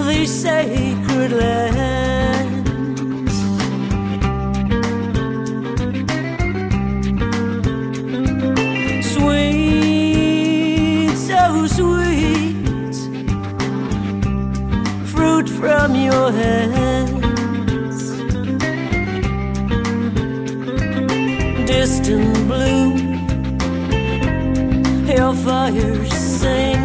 these sacred lands. Sweet, so sweet, fruit from your hands. Distant blue, your fires sing.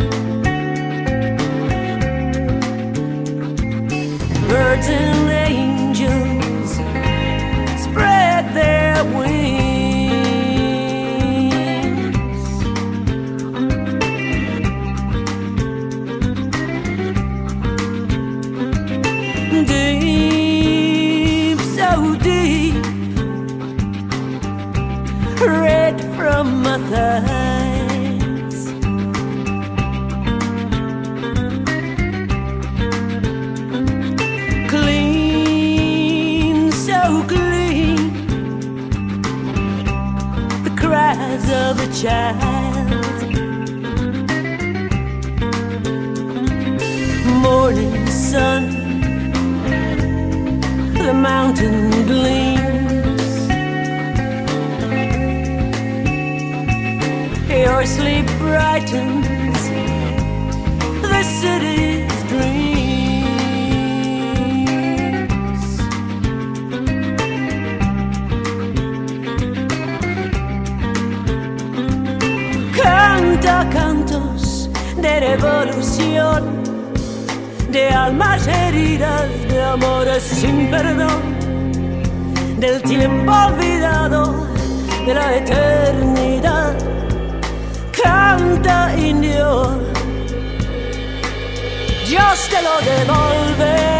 Birds and angels spread their wings. Deep, so deep, red from my thighs. Clean, so clean, the cries of a child. Morning sun, the mountain gleams. Your sleep brightens the city's dreams. Canta cantos de revolución, de almas heridas, de amores sin perdón, del tiempo olvidado, de la eternidad. Canta, indio, Dios te lo devolverá.